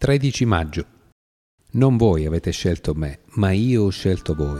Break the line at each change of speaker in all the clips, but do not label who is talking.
13 maggio. Non voi avete scelto me, ma io ho scelto voi.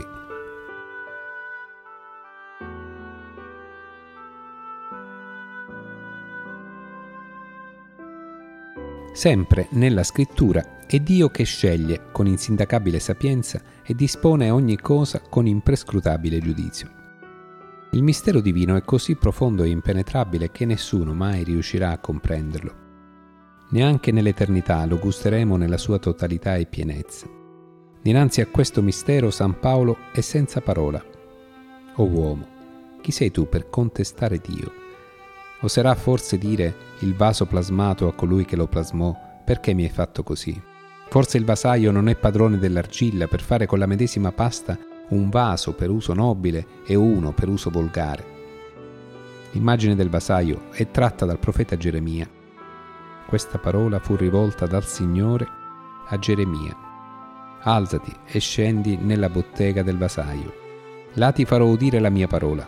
Sempre nella scrittura è Dio che sceglie con insindacabile sapienza e dispone ogni cosa con imprescrutabile giudizio. Il mistero divino è così profondo e impenetrabile che nessuno mai riuscirà a comprenderlo. Neanche nell'eternità lo gusteremo nella sua totalità e pienezza. Dinanzi a questo mistero San Paolo è senza parola. O uomo, chi sei tu per contestare Dio? Oserà forse dire il vaso plasmato a colui che lo plasmò: perché mi hai fatto così? Forse il vasaio non è padrone dell'argilla per fare con la medesima pasta un vaso per uso nobile e uno per uso volgare. L'immagine del vasaio è tratta dal profeta Geremia. Questa parola fu rivolta dal Signore a Geremia: alzati e scendi nella bottega del vasaio, là ti farò udire la mia parola.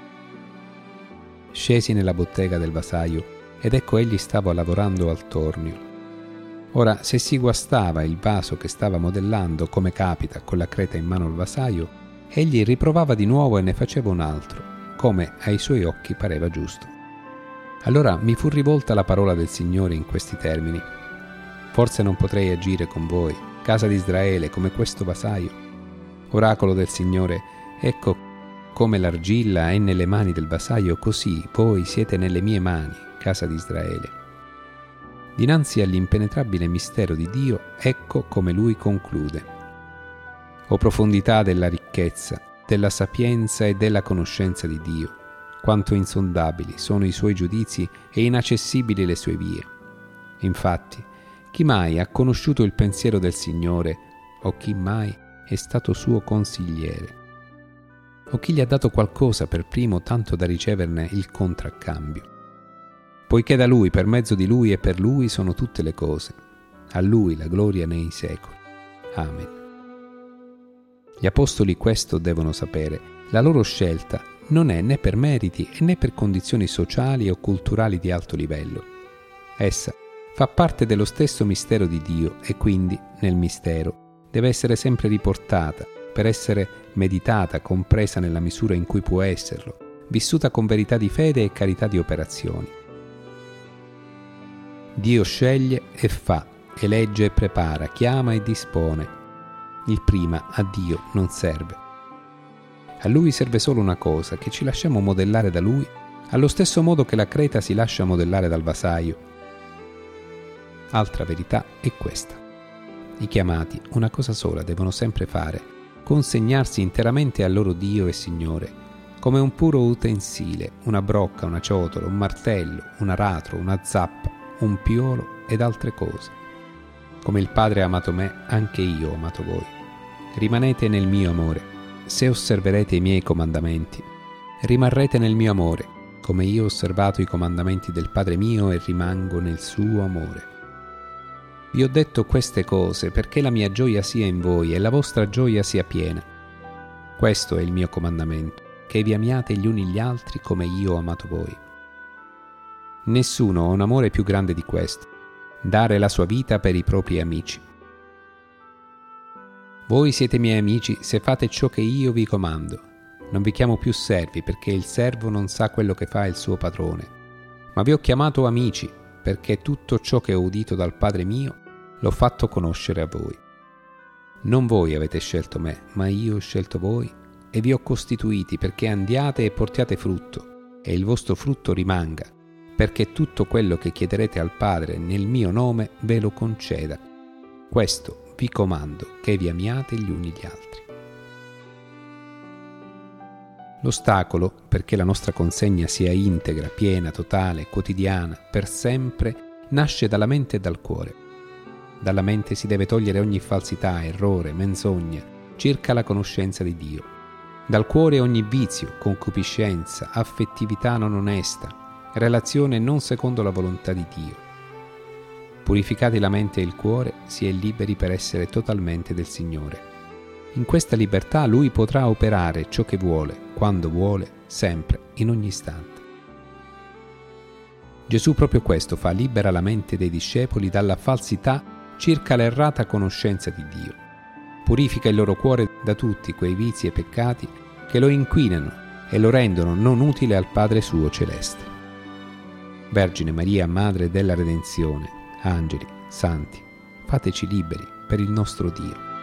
Scesi nella bottega del vasaio ed ecco egli stava lavorando al tornio. Ora, se si guastava il vaso che stava modellando, come capita con la creta in mano al vasaio, egli riprovava di nuovo e ne faceva un altro, come ai suoi occhi pareva giusto. Allora mi fu rivolta la parola del Signore in questi termini: forse non potrei agire con voi, casa di Israele, come questo vasaio. Oracolo del Signore, ecco come l'argilla è nelle mani del vasaio, così voi siete nelle mie mani, casa di Israele. Dinanzi all'impenetrabile mistero di Dio, ecco come Lui conclude: o profondità della ricchezza, della sapienza e della conoscenza di Dio, quanto insondabili sono i Suoi giudizi e inaccessibili le Sue vie. Infatti, chi mai ha conosciuto il pensiero del Signore, o chi mai è stato suo consigliere? O chi gli ha dato qualcosa per primo tanto da riceverne il contraccambio? Poiché da Lui, per mezzo di Lui e per Lui sono tutte le cose. A Lui la gloria nei secoli. Amen. Gli apostoli questo devono sapere: la loro scelta non è né per meriti e né per condizioni sociali o culturali di alto livello. Essa fa parte dello stesso mistero di Dio e quindi, nel mistero, deve essere sempre riportata per essere meditata, compresa nella misura in cui può esserlo, vissuta con verità di fede e carità di operazioni. Dio sceglie e fa, elegge e prepara, chiama e dispone. Il prima a Dio non serve. A Lui serve solo una cosa: che ci lasciamo modellare da Lui, allo stesso modo che la creta si lascia modellare dal vasaio. Altra verità è questa: i chiamati una cosa sola devono sempre fare: consegnarsi interamente al loro Dio e Signore, come un puro utensile, una brocca, una ciotola, un martello, un aratro, una zappa, un piolo ed altre cose. Come il Padre ha amato me, anche io ho amato voi. Rimanete nel mio amore. Se osserverete i miei comandamenti, rimarrete nel mio amore, come io ho osservato i comandamenti del Padre mio e rimango nel suo amore. Vi ho detto queste cose perché la mia gioia sia in voi e la vostra gioia sia piena. Questo è il mio comandamento, che vi amiate gli uni gli altri come io ho amato voi. Nessuno ha un amore più grande di questo: dare la sua vita per i propri amici. Voi siete miei amici se fate ciò che io vi comando. Non vi chiamo più servi, perché il servo non sa quello che fa il suo padrone. Ma vi ho chiamato amici, perché tutto ciò che ho udito dal Padre mio l'ho fatto conoscere a voi. Non voi avete scelto me, ma io ho scelto voi e vi ho costituiti perché andiate e portiate frutto, e il vostro frutto rimanga, perché tutto quello che chiederete al Padre nel mio nome ve lo conceda. Questo vi comando, che vi amiate gli uni gli altri. L'ostacolo perché la nostra consegna sia integra, piena, totale, quotidiana, per sempre, nasce dalla mente e dal cuore. Dalla mente si deve togliere ogni falsità, errore, menzogna circa la conoscenza di Dio. Dal cuore ogni vizio, concupiscenza, affettività non onesta, relazione non secondo la volontà di Dio. Purificati la mente e il cuore, si è liberi per essere totalmente del Signore. In questa libertà Lui potrà operare ciò che vuole, quando vuole, sempre, in ogni istante. Gesù proprio questo fa: libera la mente dei discepoli dalla falsità circa l'errata conoscenza di Dio. Purifica il loro cuore da tutti quei vizi e peccati che lo inquinano e lo rendono non utile al Padre suo celeste. Vergine Maria, Madre della Redenzione, angeli, santi, fateci liberi per il nostro Dio.